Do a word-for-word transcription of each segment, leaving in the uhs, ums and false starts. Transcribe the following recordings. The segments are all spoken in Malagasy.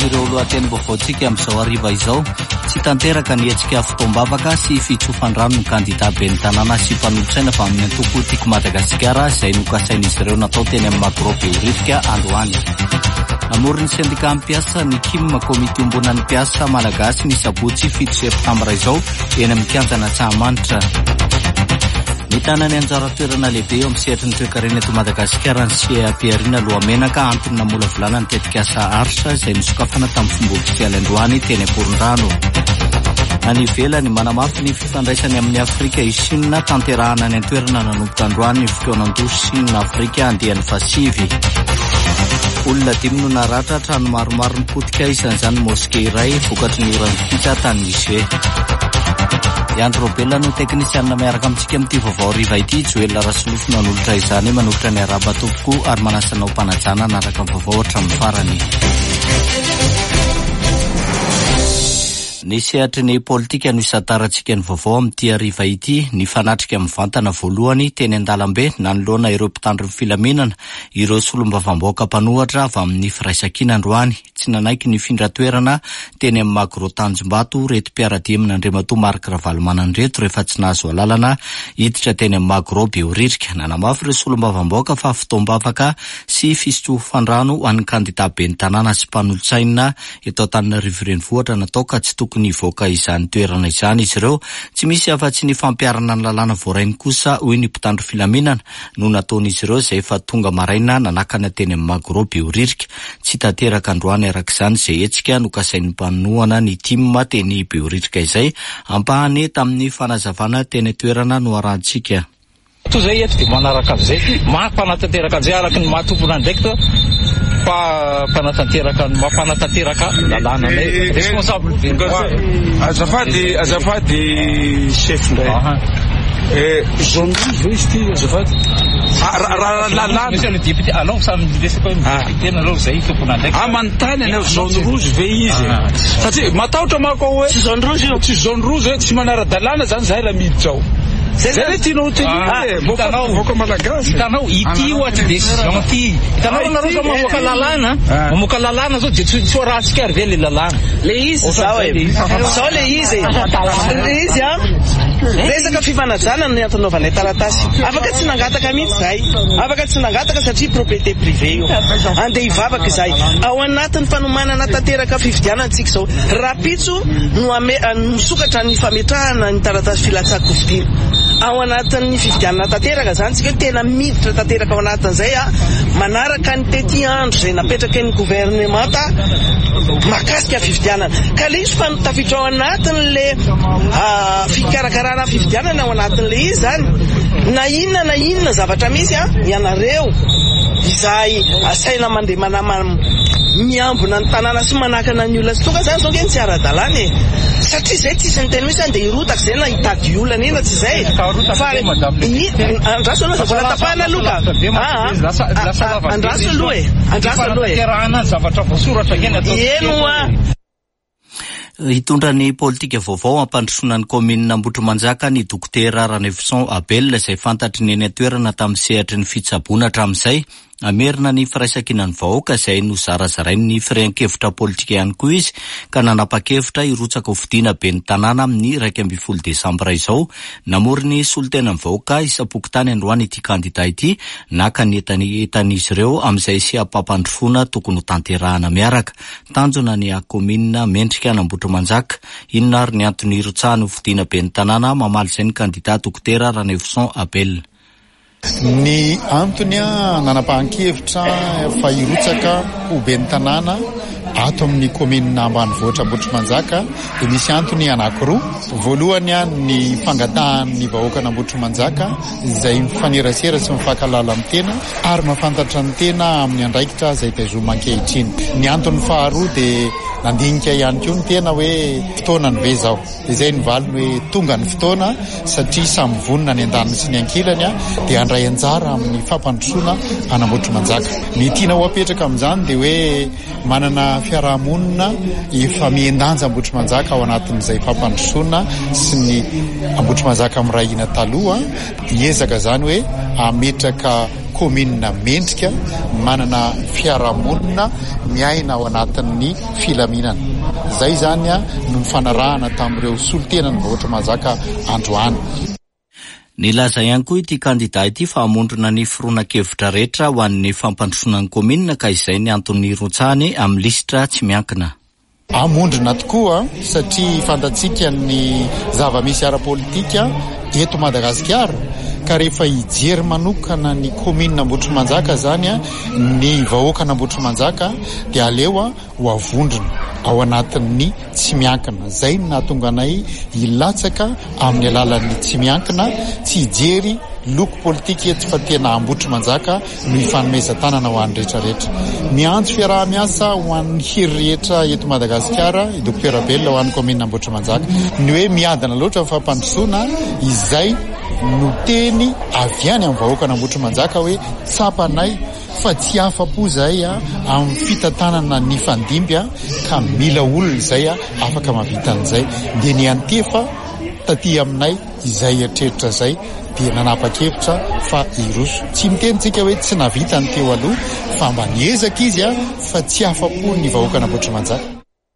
ireo lohateny vaovaontsika amin'izao hariva izao. Tsy tanteraka ny hetsika fotoam-bavaka sy fitsofan-drano ny kandida ben'ny tanàna sy mpanolotsaina fa amin'ny antoko tiako Madagasikara izay nokasain'izy ireo natao teny amin'ny Magorobe Oririka androany. Namory ny sendika mpiasa ny K I M komite ombonan'ny mpiasa malagasy ny sabotsy fito septambra izao eny amin'ny kianjana Antsahamanitra. Mitana ny anjara toerana lehibe eo amin'ny sehatry ny toe-karena eto Madagasikara ny C A P Arina Lohamenaka antony namola volana ny tetikasa Arsa izay nisokafana tamin'ny fomba ofisialy androany teny Akorondrano. Any ivelany manamafy ny fifandraisany amin'ny Afrika Isinina tanterahana ny antoerana nanomboka androany ny fotoanan-dosy Sinina Afrika andehan'ny fasivy. Olona dimy no naratra trano maromaro nipotika isan'izany moske iray vokatry ny oran'ny pizza tany Niger. Iandro Robella no teknisianina miaraka amintsika amin'ity vaovao riva ity. Joel Rasolofo nanolotra izany manolotra ny araba tompoko ary manasanao mpanajana naraka vaovao hatramin'ny farany. Ny sehatry ny politika no isataratsika ny vaovao amin'ity hariva ity. Ny fanatrika mivantana voalohany teny Andalambe nanoloana ireo mpitandro ny filaminana ireo solombavam-bahoaka mpanohatra avy amin'ny firaisan-kina androany. Tsy nanaiky ny findratoerana teny amin'ny Magoro Tanjombato reto mpiaradia amin'Andriamatoa Mark Ravalomanandrato rehefa tsy nahazo alalana hiditra teny amin'ny Magoro Beoririka. Nanamafy ireo solombavam-bahoaka fa fotoam-bavaka sy fisotrofandrano ho an'ny kandida ben'ny tanàna sy mpanolotsaina eto Antananarivo renivohitra natao ka tsy tokony voaka izany toerana izany izy ireo. Tsy misy afa-tsy ny fampiarana ny lalàna voarainy kosa hoy ny mpitandro filaminana no nataon'izy ireo izay efa tonga maraina nanakana teny amin'ny Magoro Beoririka. Tsy tanteraka androany arak'izany izay hetsika no kasain'ny mpanohana ny timma teny Beoririka izay ampahany tamin'ny fanazavana teny toerana no arantsika. To zay eto dia manaraka an'izay mampanatanteraka an'izay araka ny mahatompona ndraiky to fa mpanatanteraka mampanatanteraka lalànanay responsable azafady azafady chef ndray eh zone rouge izy ty azafady lalàna monsieur le député alors ça me dit c'est pas député alors zay tompona ndraiky ah manontany anao zone rouge ve izy satria matahotra mako hoe tsy zone rouge io tsy zone rouge tsy manara-dalàna zany zahay raha miditra ao. Zay tianao teny voaka malagasy. Hitanao ity ohatra décision ty. Hitanao nareo zao mamoaka lalàna. Mamoaka lalàna zao dia tsy ratsika ary ve le lalàna. Le izy zao e. Zao le izy. Le izy a. Resaka fifanajana ny antanaovanay taratasy. Afaka tsy nangataka mihitsy zahay. Afaka tsy nangataka satria propriété privée io. Andeha hivavaka izahay. Ao anatin'ny fanomanana tanteraka fifidianantsika zao. Rapitso no misokatra ny fametrahana ny taratasy filatsaka kofidiana. Ao anatin'ny fifidianana tanteraka zany tsika tena miditra tanteraka ao anatin'izay a manaraka ny tety andro izay napetraka ny gouvernemanta makasika fifidianana ka le izy fa tafiditra ao anatin'le fikarakarana fifidianana ao anatin'le izy zany na inona na inona zavatra misy a ianareo izay asaina mandeha manama miambona ny tanàna sy manakana ny olona sy tonga zany zao nge tsy ara-dalàna e satria zay tsisy ny teny misy andeha hirotaka zay na hitady olana ina tsy zay andraso aloha zavola tapahana aloha andraso aloha e andraso aloha e zavatra voasoratra eno a hitondra ny politika vaovao ampandrosoana ny komina Ambotrimanjaka ny dokotera Ranevson Abel izay fantatry ny eny toerana tamin'ny sehatry ny fitsaboana hatramin'izay amerina ny firaisan-kina ny vahoaka izay no zarazarainy ny firean-kevitra politika ihany koa izy ka nanapa-kevitra hirotsaka ho fidiana ben'ny tanàna amin'ny iraika amby folo desambra izao. Namory ny solotena ny vahoaka isapokotany androany ity kandida ity naka ny etan'izy ireo amin'izay sy ampampandrosoana tokony ho tanterahana miaraka. Tanjona ny komina mendrika Ambotrimanjaka inona ary ny antony hirotsahana ho fidiana ben'ny tanàna mamaly izay ny kandida dokotera Ranevson Abel. Ny antony a nanapa-kevitra fa hirotsaka ho ben'ny tanàna ato amin'ny komina ambanivohitra Ambotrimanjaka dia misy antony anankiroa. Voalohany a ny fangatahan'ny vahoaka Ambotrimanjaka izay mifanerasera sy mifankalala amin'ny tena ary mahafantatra ny tena amin'ny andraikitra izay taizoma ankehitriny. Ny antony faharoa dia nandinika ihany koa ny tena hoe fotoana ny ve zao dia izay ny valiny hoe tonga ny fotoana satria samy vonona ny an-daniny sy ny ankilany a dia andray anjara amin'ny fampandrosoana any Ambotrimanjaka. Ny tiana ho apetraka amin'izany dia hoe manana fiarahamonina efa miendanja Ambotrimanjaka ao anatin'izay fampandrosoana sy ny Ambotrimanjaka mirahina taloha hiezaka zany hoe ametraka komina mendrika manana fiarahamonina miaina ao anatin'ny filaminana. Zay zany a no mifanarahana tamin'ireo solitenany Vohitra Manjaka androany. Nilaza ihany koa ity kandida ity fa hamondrona ny fironan-kevitra rehetra ho an'ny fampandrosoan'ny komina ka izay ny antony rotsahany amin'ny lisitra tsy miankina. Hamondrona tokoa satria fantatsika ny zava-misy ara-politika eto Madagasikara ka rehefa hijery manokana ny komina Ambotry Manjaka zany a ny vahoaka n'Ambotry Manjaka dia aleo ho avondrona ao anatin'ny tsy miankina. Zay no nahatonga anay hilatsaka amin'ny alalan'ny tsy miankina, tsy hijery loko politika eto fa tena Ambotry Manjaka no hifanomezan-tanana ho an'ny rehetrarehetra. Miantso fiaraha-miasa ho an'ny hery rehetra eto Madagasikara i Dokotera Belona ho an'ny komina Ambotry Manjaka ny hoe miadana loatra amin'ny fampandrosoana izay no teny avy any amin'ny vahoaka n'Ambotry Manjaka hoe tsapanay fa tsy afa-po zay a amin'ny fitantanana ny fandimby a ka mila olona zay a afaka mavitan'izay dia ny antefa taty aminay izay eritreretra zay dia nanapa-kevitra fa iroso. Tsy mitenitsika hoe tsy navitany teo aloha fa mba niezaka izy a fa tsy afa-po ny vahoaka n'Ambotry Manjaka.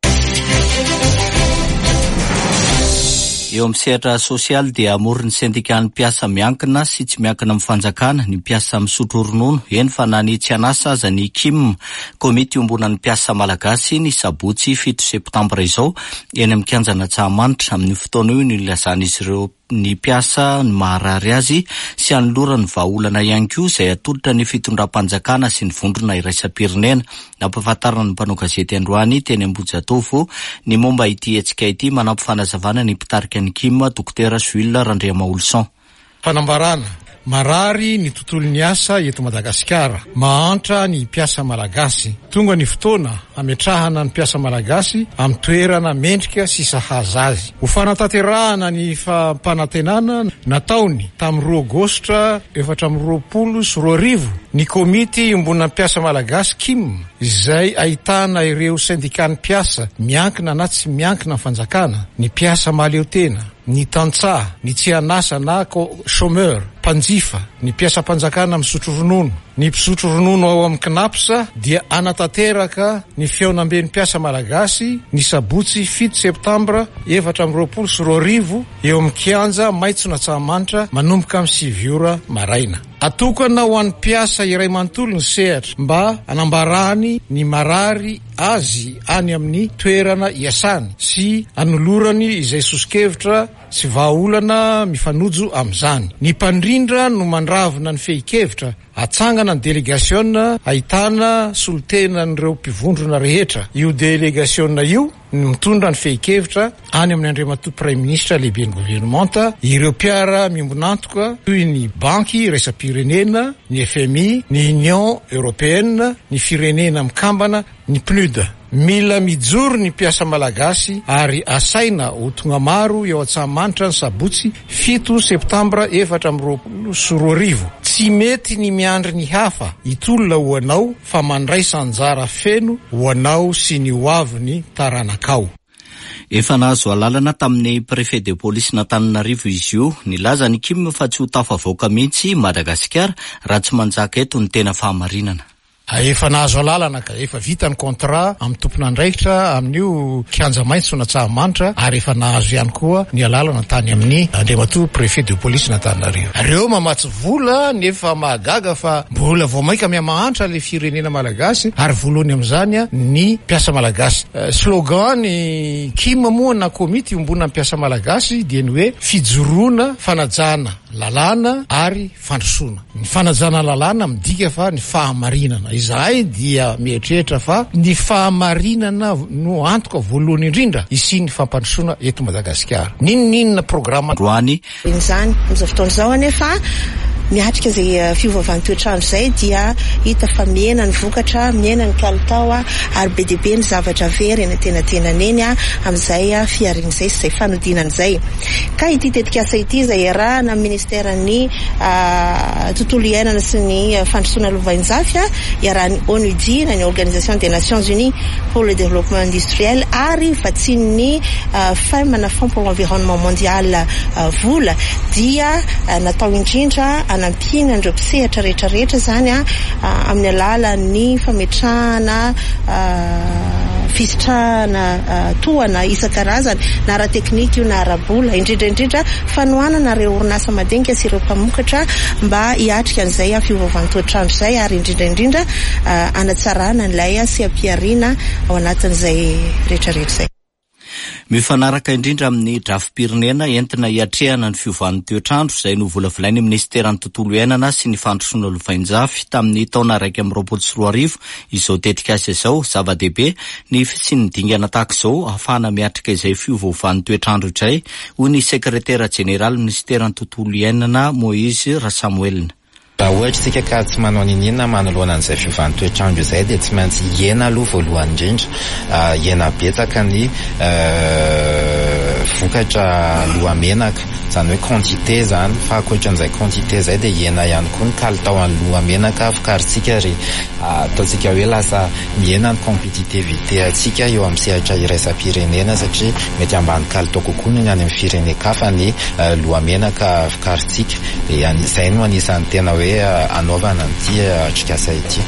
Eo amin'ny sehatra sosialy dia amoron'ny sendikan'ny mpiasa miankina sy tsy miankina amin'ny fanjakana ny mpiasa misotro ronono. Eny fa na ny tsy anasa aza ny K I M, komity ombonan'ny mpiasa malagasy ny sabotsy fito septambra izao eny amin'ny kianjana Tsahamanitra. Amin'ny fotoana io nilazan'izy ireo ny mpiasa ny maharary azy sy anolorany vahaolana ihany koa izay atolotra ny fitondram-panjakana sy ny vondrona iraisam-pirenena. Nampahafantarana ny mpanao gazety androany teny Ambohijatovo ny momba ity hetsika ity, manampy fanazavana ny mpitarika ny K I M Dokotera Jules Randriamaolson. Fanambarana marary ny tontolon'ny asa eto Madagasikara, mahantra ny mpiasa malagasy. Tonga ny fotoana ametrahana ny mpiasa malagasy amin'ny toerana mendrika sy sahaza azy. Ho fanatanterahana ny fampanantenana nataony tamin'ny roa Aogositra efatra amby roapolo sy roa arivo ny komity ombonan'ny mpiasa malagasy K I M izay ahitana ireo syndicat ny mpiasa miankina na tsy miankina amin'ny fanjakana, ny mpiasa mahaleo tena, ny tantsaha, ny tsy anasa na chômeur, mpanjifa, ny mpiasa-panjakana misotro ronono, ny mpisotro ronono ao amin'ny knapsa dia anatanteraka ny fiaonamben'ny mpiasa malagasy ny sabotsy fito septambra efatra amby roapolo sy roa arivo eo amin'ny kianja maitso na Tsahamanitra manomboka amin'ny sivy ora maraina. Atokana ho an'ny mpiasa iray manontolo ny sehatra mba anambarany ny marary azy any amin'ny toerana iasany sy anolorany izay sosikevitra sy vahaolana mifanojo amin'izany. Ny mpandrindra no mandravina ny fehi-kevitra atsangana ny delegasiona ahitana solitenan'ireo mpivondrona rehetra. Io delegasiona io no mitondra ny fehi-kevitra any amin'ny Andriamatoa Prime Ministre lehiben'ny gouvernemanta, ireo mpiara mimbonantoka toy ny banky iraisam-pirenena, ny F M I, ny Union Européenne, ny firenena mikambana, ny P N U D. Mila mijoro ny mpiasa malagasy ary asaina ho tonga maro eo Antsahamanitra ny sabotsy fito septambra efatra amby roapolo sy roa arivo. Tsy mety ny miandry ny hafa itolona ho anao fa mandraisa anjara feno ho anao sy ny hoaviny taranakao. Efa nahazo alalana tamin'ny prefet de police n'Antananarivo izy io, nilaza ny K I M fa tsy ho tafavoaka mihitsy Madagasikara raha tsy manjaka eto ny tena fahamarinana. Efa nahazo alalana ka efa vita ny contrat amin'ny tompon'andraikitra amin'io kianja maitso na Tsahamanitra ary efa nahazo ihany koa ny alalana tany amin'ny Andriamatoa prefet de police n'Antananarivo. Ireo mamatsy vola nefa mahagaga fa mbola vao maika miamahantra le firenena malagasy ary voalohany amin'izany ny mpiasa malagasy. Uh, slogan ny K I M moa na komity ombona mpiasa malagasy dia ny hoe fijoroana, fanajana lalàna ary fandrosoana. Ny fanajana lalàna midika fa ny fahamarinana. Izahay dia mieritreritra fa ny fahamarinana no antoka voalohany indrindra isiany fampandrosoana eto Madagasikara. Ninonninona programa roany izany amin'izao fotoana izao anefa miatrika izay fiovaovan'ny toetrandro izay dia hita fa miena ny vokatra, miena ny kalitao ary be dia be ny zavatra very eny an-tenatenany eny amin'izay fiariana izay sy izay fanodinana izay. Ka ity tetikasa ity izay arahana amin'ny ministeran'ny tontolo iainana sy ny fandrosoana lova-njafy iarahan'ny ONUDI na ny Organisation des Nations Unies pour le développement industriel ary vatsin'ny FEM na Fonds pour l'environnement mondial vola dia natao indrindra anampiana andreo mpisehatra rehetrarehetra zany a amin'ny alalan'ny fametrahana fisitrahana tohana isan-karazany na ara teknika io na arabola indrindra indrindra fanohanana reo orinasa madinika sy ireo mpamokatra mba hiatrika an'izay a fiovaovan'ny toetrandro izay ary indrindra indrindra anatsarana n'ilay sy ampiarina ao anatin'izay rehetrarehetra izay. Mifanaraka indrindra amin'ny drafim-pirenena entina hiatrehana ny fiovan'ny toetrandro izay no volavolain'ny ministeran'ny tontolo iainana sy ny fandrosoana lovain-jafy tamin'ny taona raiky amin'ny roapolo sy roa arivo izao tetika azy izao zava-dehibe ny sy ny dingana tahaka izao ahafahana miatrika izay fiovaovan'ny toetrandro izay hoy ny sekretera jeneraly ministeran'ny tontolo iainana Moïse Rasamuel. Raha ohatra tsika ka tsy manao ninina manoloana an'izay fiovan'ny toetrandro izay dia tsy maintsy hiena aloha voalohany indrindra hiena betsaka ny vokatra lohamenaka zany hoe quantité zany fa ankoatran'izay quantité izay dia hiena ihany koa ny kalitaon'ny lohamenaka afakarintsika ry ataontsika hoe lasa miena ny compétitivité atsika eo amin'ny sehatra iraisam-pirenena satria mety ambany kalitao kokoa ny any amin'ny firenekafa ny lohamenaka afakarintsika dia izay no anisan'ny tena hoe anaovana an'ity atrikasa ity.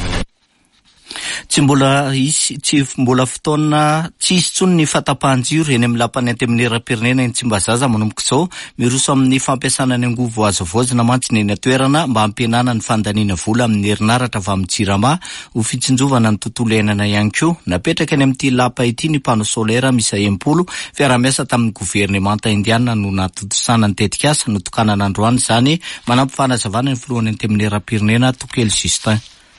Tsy mbola isy tsy mbola fotoana tsy isy tsony ny fatapahan-jiro eny amin'ny lapan'ny anteminera-pirenena eny Tsimbazaza manomboka izao miroso amin'ny fampiasana ny angovo azo voazina mantsy eny toerana mba hampihenana ny fandaniana vola amin'ny herinaratra avy amin'ny jirama ho fitsinjovana ny tontolo iainana ihany koa. Napetraka eny amin'ity lapa ity ny pano solaire misa empolo fiara-miasa tamin'ny governemanta indiana no natotosana ny tetika asa notokanana androany izany manampy fanazavana ny filohan'ny anteminera-pirenena Tokely Justin.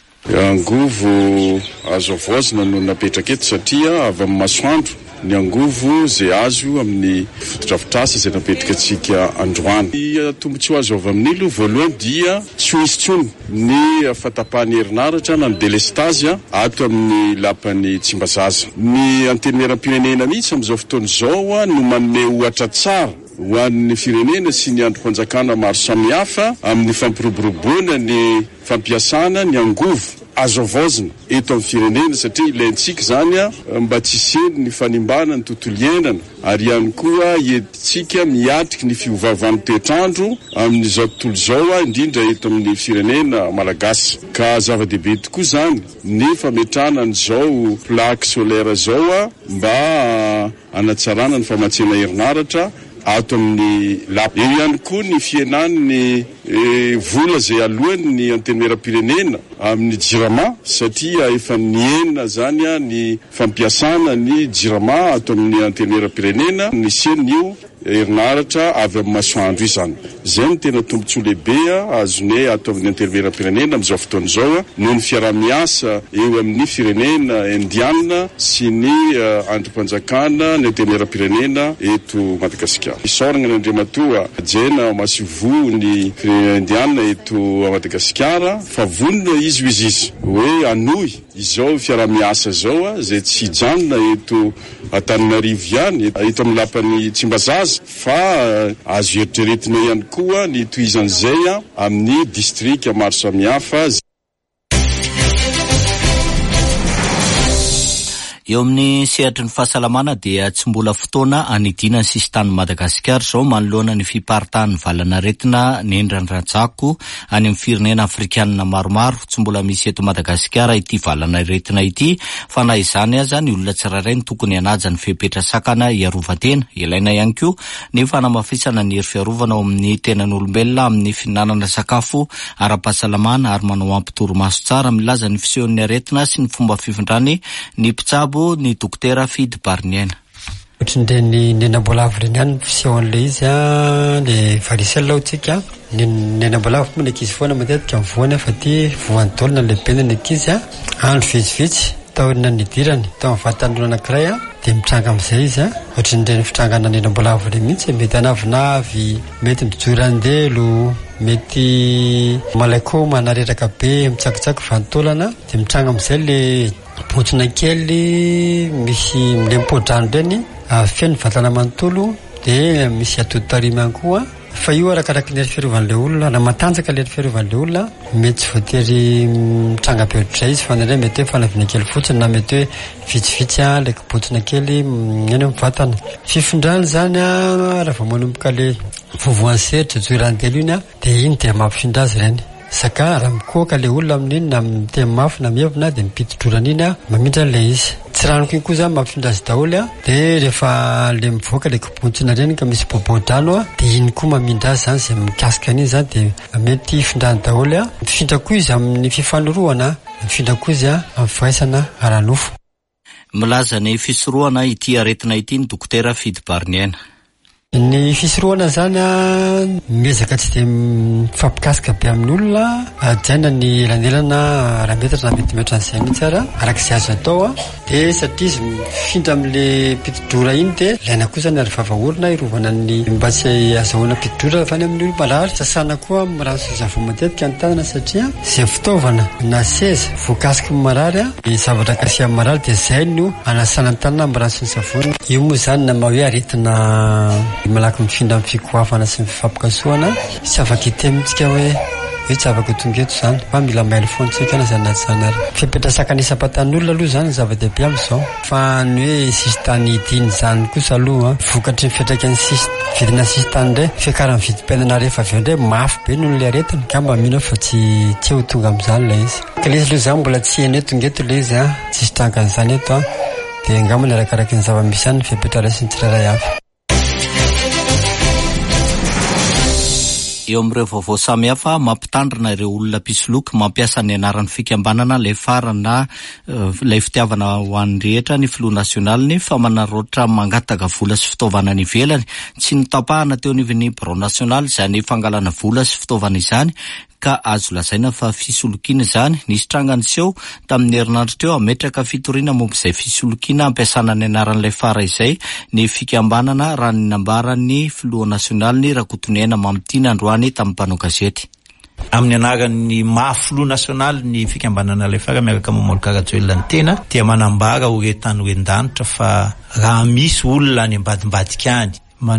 Angovo azo avozina no napetraka eto satria avy amin'ny masoandro ny angovo zay azo amin'ny fotodrafitrasa izay napetraka antsika androany. Ny tombontsoa azo avy amin'ilo voalohany dia tsy ho izy tsony ny fatapahan'ny herinaratra na ny delestazia ato amin'ny lapan'ny Tsimbazaza. Ny anteneram-pirenena mihitsy amin'izao fotoana izao no manome ohatra tsara ho an'ny firenena sy ny androm-panjakana maro samihafa amin'ny fampiroboroboana ny fampiasana ny angovo azo avozina eto amin'ny firenena satria ilaintsika zany mba tsy hiseny ny fanimbana ny tontolo iainana ary ihany koa entintsika miatriky ny fiovaovan'ny toetrandro amin'izao tontolo izao indrindra eto amin'ny firenena malagasy. Ka zava-dehibe tokoa zany ny fametrahana an'izao plaque solaire zao mba anatsarana ny famatsiana herinaratra ato amin'ny lapa. Eo ihany koa ny fienany ny e, vola zay alohany ny anteneram-pirenena amin'ny jirama satria efa niena zany ny fampiasana ny jirama ato amin'ny anteneram-pirenena ny senio herinaratra avy amin'ny masoandro izany. Zay ny tena tombontsoa lehibe azonay ato amin'ny anteneram-pirenena amin'izao fotoana izao noho ny fiara-miasa eo amin'ny firenena indiana sy ny uh, androm-panjakana ny anteneram-pirenena eto Madagasikara. Isaorana n'Andriamatoa jena masivo ny firenena indiana eto Madagasikara fa vonona izy izy izy hoe anoy izao fiara-miasa zao zay tsy hijanona eto Antananarivo ihany eto amin'ny lapan'ny Tsimbazaza fa uh, azo eritreretina ihany koa ny toizan'izay amin'ny distrika maro samihafa. Eo amin'ny sehatry ny fahasalamana dia tsy mbola fotoana anidina ny sisin-tanin'i Madagasikara izao manoloana ny fiparitahan'ny valanaretina nendran-rajako any amin'ny firenena afrikanina maromaro. Tsy mbola misy eto Madagasikara ity valanaretina ity fa na izany aza ny olona tsirairay ny tokony hanaja ny fepetra-sakana hiarovan-tena. Ilaina ihany koa ny fanamafisana ny hery fiarovana ao amin'ny tenan'olombelona amin'ny fihinanana sakafo ara-pahasalamana ary manao ampy-torimaso tsara milaza ny fisehon'ny aretina sy ny fomba fifindrany ny mpitsabo ny dokotera Fidy Barniena. Ohatrindreny nenambolavo reny ihany fisehon'le izy a le varisella otsika ny nenambolavo moa le ankizy foana matetika mivoana fa ty voan'ny taolana lehibe ny ankizy a andro vitsivitsy taorina nidirany tao amin'ny vatandro anankiray a dia mitranga amin'izay izy a ohatrindreny fitrangana nenambolavo reny mihitsy mety anavinavy mety mijoran-delo mety malaikoma nareraka be mitsakitsaky vantaolana dia mitranga amin'izay le potsina kely misy milempodrano reny feno vatana manontolo dia misy atody tarimy ihany koa fa io arakaraka ny fiarovan'ilay olona raha matanjaka ilay fiarovan'ilay olona mety tsy voatery mitranga be ohatrizay izy fa nandray mety hoe fanaviana kely fotsiny na mety hoe vitsivitsy a ilay kibotsina kely eny amin'ny vatana. Fifindrany zany a raha vao manomboka ilay vovoan'ny seritra joirantelo iny a dia iny dia mampifindra azy ireny. Saka raha mikoaka ilay olona amin'iny na miteny mafy na mievina dia mipitidorana iny a mamindra an'ilay izy. Tsy ranoko iny koa zany mampifindra azy daholo a dia rehefa ilay mivoaka ilay kibotsina reny ka misy bobo-drano a dia iny koa mamindra azy zany izay mikasika an'iny zany dia mety ifindrany daholo a. Mifindra koa izy amin'ny fifanoroana, mifindra koa izy a amin'ny firaisana ara-nofo. Milaza ny fisorohana ity aretina ity ny dokotera Fidy Barniaina. Ny fisorohana zany a miezaka tsy dia mifampikasika be amin'ny olona, ajaina ny elanelana raha metatra na metimetra an'izay mihitsy ara arak'izay azo atao a. Dia satria izy mifindra amin'ilay pitidora iny dia ilaina koa zany ary vavaorona irovana ny mba tsy azahoana pitidora avy any amin'ny olo marary. Sasana koa amin'ny rano sy savony matetika ny tanana satria izay fitaovana na seza voakasiky ny marary a ny zavatra kasiha amin'ny marary dia izay no anasana ny tanana amin'ny rano sy ny savony. Io moa zany na maha hoe aretina malaky mifindra amin'ny fikoafana sy ny fifampikasoana tsy afaka hitemitsika hoe hoe tsy afaka tonga eto zany fa mila mailo foantsika na zany naty zany ary. Fipetrasaka ny isam-patan'olona aloha zany zava-dehibe amin'izao fa ny hoe sistany idiny zany kosa aloha vokatry ny fiatraikany vidina sistany indray fiakaran'ny vidim-piainana rehefa avy eo indray mafy be noho ilay aretina ka mba mino fa tsy tsy ho tonga amin'izany ilay izy. Ka ilay izy aloha zany mbola tsy heno eto tonga eto ilay izy a tsisy trankan'izany eto a dia angambany arakaraka ny zava-misy ihany ny fipetrara sy ny tsirairay avy. Eo amin'ireo vaovao samy hafa mampitandrina ireo olona pisoloky mampiasa ny anaran'ny fikambanana ilay farana na ilay fitiavana ho an'ny rehetra ny filoha nasionaly fa manaroatra mangataka vola sy fitaovana ny ivelany tsy nitapahana teo anivon'ny birao nasionaly izany fangalana vola sy fitaovana izany ka azo lazaina fa fisolokiana izany. Nisy trangany seho tamin'ny herinandro teo ametraka fitoriana momba izay fisolokiana ampiasana ny anaran'ilay fara izay ny fikambanana raha ny nambaran'ny filoha nasionaly ny Rakotonaina Mamitina androany tamin'ny mpanao gazety. Amin'ny anaran'ny mahafiloha nasionaly ny fikambanana ilay fara miaraka mamolaka rajoelona ny tena dia manambara ho retany hoendanitra fa raha misy olona any ambadimbadika any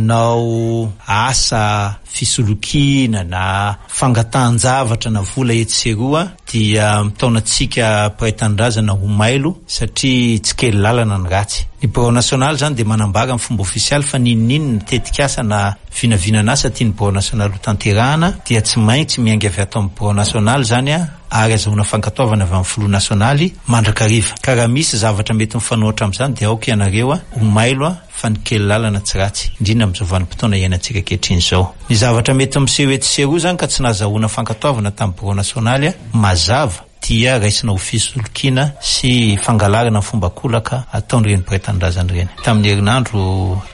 manao asa fisolokiana na fangatanjavatra na vola etseroa dia mitaonantsika mpiraitan-drazana ho mailo satria tsy kely lalana ny ratsy. Ny birao nasionaly zany dia manambara amin'ny fomba ofisialy fa ninonino nitetika asa na vinavinana asa tia ny birao nasionaly ho tanterahana dia tsy maintsy miainga avy ato amin'ny birao nasionaly zany a ary azahoana fankatoavana avy amin'ny filoha nasionaly mandrakariva. Ka raha misy zavatra mety mifanohitra amin'izany dia aoka ianareo a ho mailo a fa ny kely lalana tsy ratsy indrindra amin'izao vanim-potoana iainantsika ankehitriny izao. Ny zavatra mety miseho etsseroa zany ka tsy nahazahoana fankatoavana tamin'ny birao nasionaly a mazava dia raisina ho fisolokiana sy fangalarana ny fomba kolaka ataon'ireny mpiraitan-drazana ireny. Tamin'ny herinandro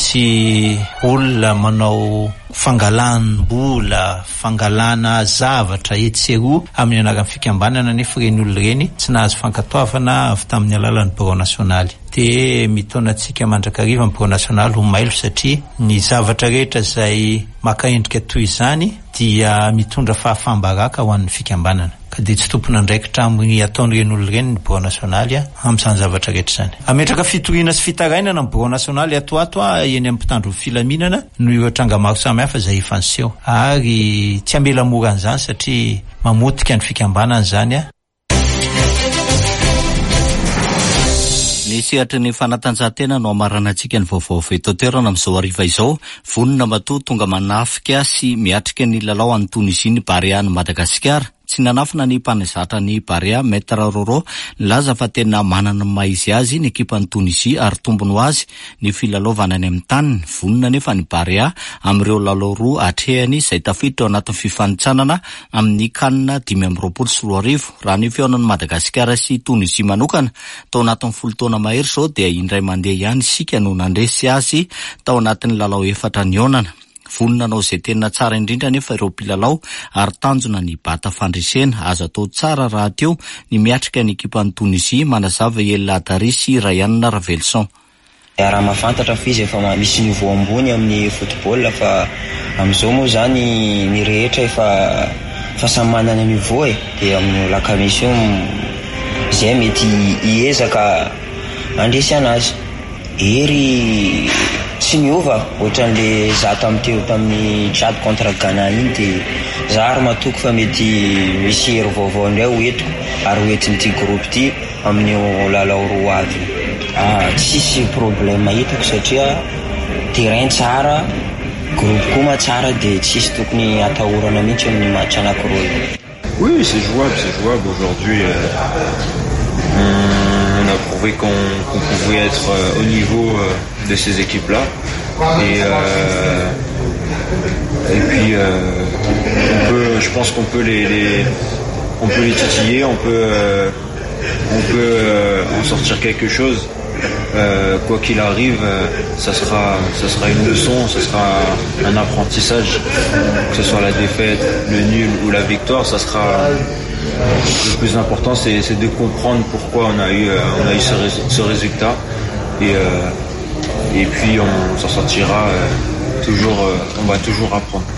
misy olona manao fangalam-bola, fangalana zavatra etseroa amin'ny anaran'ny fikambanana nefa ireny olona ireny tsy nahazo fankatoavana avy tamin'ny alalan'ny birao nasionaly. Dia mitaonantsika mandrakariva ny birao nasionaly ho mailo satria ny zavatra rehetra izay maka endrika toy izany dia mitondra fahafambaraka ho an'ny fikambanana. Ka dia tsy tompona ndraikitra amin'ny ataon'ireny olona ireny ny birao nasionaly amin'izany zavatra rehetra izany. Ametraka fitoriana sy fitarainana ny birao nasionaly atoato eny amin'ny mpitandro filaminana no ireo tranga maro samihafa izay efa niseho ary tsy amela mora an'izany satria mamotika ny fikambanana izany a. Ny sehatry ny fanatanjahantena no amaranantsika ny vaovao fetotoerana amin'izao hariva izao. Vonona matoa tonga manafika sy miatrika ny lalao an'ny Tunisia ny Barea ny Madagasikara. Tsy nanafina ny mpanezatra ny Barea Maître Roro laza fa tena manana ny maizy azy ny ekipan'ny Tunisia ary tombony ho azy ny filalaovana any amin'ny taniny. Vonona nefa ny Barea amin'ireo lalao roa atrehany izay tafiditra ao anatin'ny fifanitsanana amin'ny kanina dimy amby roapolo sy roa arivo. Raha ny fihaonan'ny Madagasikara sy Tunisia manokana tao anatin'ny folo taona mahery izao dia indray mandeha ihany isika no nandresy azy tao anatin'ny lalao efatra nihaonana. Vonona nao izay tena tsara indrindra nefa ireo mpilalao ary tanjona ny bata fandresena azo atao tsara raha teo ny miatrika ny ekipan'ny Tunisia manazava El Hadari sy Ryan Ravelson. Raha mahafantatra fa izy efa misy niveau ambony amin'ny football fa amin'izao moa zany ny rehetra efa fa samy manana niveau e dia amin'ny la commission izay mety hiezaka andresy anazy. Ery tsy miova ohatran'le za tamin'ny teo tamin'ny Tchad contre Ghana iny dia za ary matoky fa mety misy hery vaovao indray hoentiko ary hoentin'ity groupe ity amin'ny lalao roa avy. Ah, tsisy problème hitako satria terrain tsara, groupe koa matsara dia tsisy tokony atahorana mihitsy amin'ny match anankiroa. Oui, c'est jouable, c'est jouable. Aujourd'hui, euh, on, on a prouvé qu'on qu'on pouvait être euh, au niveau euh, de ces équipes-là. Et, euh, et puis, euh, on peut, je pense qu'on peut les, les, on peut les titiller, on peut, euh, on peut euh, en sortir quelque chose. Euh, quoi qu'il arrive, euh, ça sera, ça sera une leçon, ça sera un apprentissage, que ce soit la défaite, le nul ou la victoire, ça sera le plus important, c'est, c'est de comprendre pourquoi on a eu, euh, on a eu ce, ce résultat, et euh, et puis on s'en sortira euh, toujours, euh, on va toujours apprendre.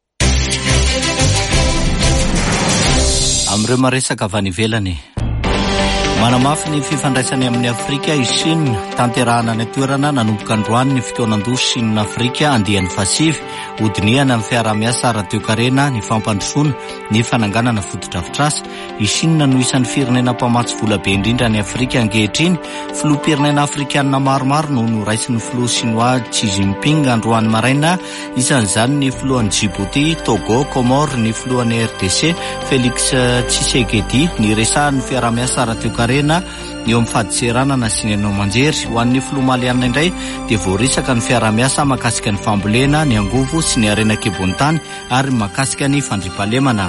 Amre maresaka avy any ivelany. Manamafy ny fifandraisany amin'ny Afrika i Chine tanterahana ny toerana nanomboka androany ny fotoanandro Chine Afrika andiany fasivy hodiniana amin'ny fiarah-miasa ara-toe-karena ny fampandrosoana ny fananganana foto-drafitrasa. I Chine no isan'ny firenena mpamatsy vola be indrindra ny Afrika ankehitriny. Filoham-pirenena afrikanina maromaro no noraisin'ny filoha Chinois Xi Jinping androany maraina, isan'izany ny filohan'ny Djibouti, Togo, Comore, ny filohan'ny R D C Félix Tshisekedi ny resahan'ny fiarah-miasa ara-toe-karena eo amin'ny fahadiseranana sy ny anao manjery. Ho an'ny filoha maliana indray dia voarisaka ny fiarah-miasa mahakasika ny fambolena, ny angovo sy ny arena-kebon-tany ary mahakasika ny fandriampahalemana.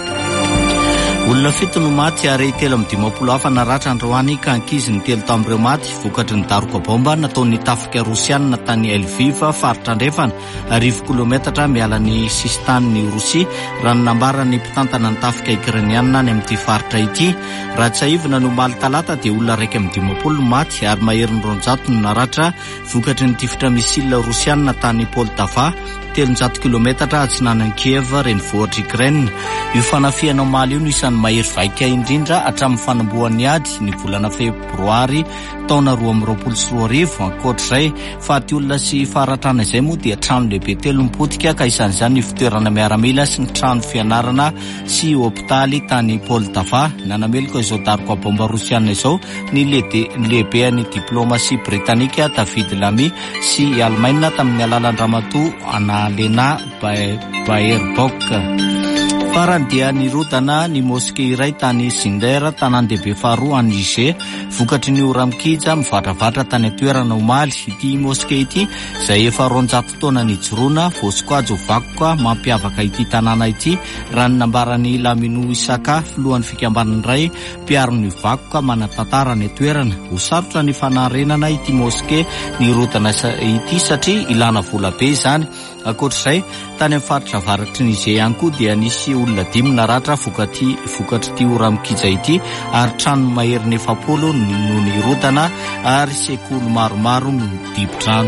Olona fito no maty ary telo amby dimampolo hafa naratra androany ka ankizy ny telo tamin'ireo maty vokatry ny daroka bomba nataon'ny tafika rosianina tany Lviv faritra andrefana arivo kilometatra miala ny sistan'ny Rosia raha ny nambaran'ny mpitantana ny tafika Ukrainiana any amin'ity faritra ity. Raha tsy aivina no maly talata dia olona raiky amby dimampolo no maty ary maherin'ny roanjato no naratra vokatry ny tifitra misila rosianina tany Poltava telonjato kilometatra atsinanan'ny Kiev renivohitra Ukraine. Io fanafiana maly io no isan'ny mahery vaika indrindra hatramin'ny fanambohan'ny ady ny volana febroary taona roa amby roapolo sy roa arivo. Ankoatr'izay faty olona sy faratrana izay moa dia trano lehibe telo mipotika ka isan'izany ny fitoerana miaramila sy ny trano fianarana sy hopitaly tany Poltava. Nanameloko izao daroka bomba rosiana izao ny lehibean'ny diplomasia britanika David Lamy sy Allemagne tamin'ny alalan'ny ramatoa ana Lena Baerbock. Farany dia nirodana ny moské iray tany Zinder tanan-dehibe faharoa any Niger vokatry ny ora mikija mivadravadra tany atoerana omaly. Ity moské ity izay efa roanjato taona nijoroana voasokajy ho vakoka mampiavaka ity tanàna ity raha ny nambaran'ny Lamino Isaka filohan'ny fikambanany iray mpiaro-ny vakoka manatantara ny atoerana. Ho sarotra ny fanarenana ity moské nirodana ity satria ilana vola be izany. Ankoatr'izay tany amin'ny faritra avaratry Niger ihany koa dia nisy olona dimy naratra vokatry ity ora mikija ity ary trano maherin'ny efapolo no nirodana ary sekoly maromaro no dibo-trano.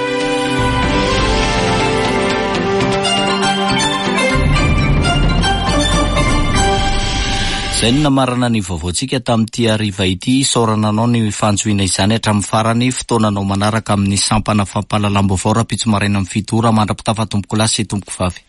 Izay ny namarana ny vaovaontsika tamin'ity hariva ity. Saorana anao ny fanjoina izany hatramin'ny farany. Fotoananao manaraka amin'ny sampana fampahalalam-baovao rapitso maraina amin'ny fito ora mandrapitafa tompoko lasy sy tompoko vavy.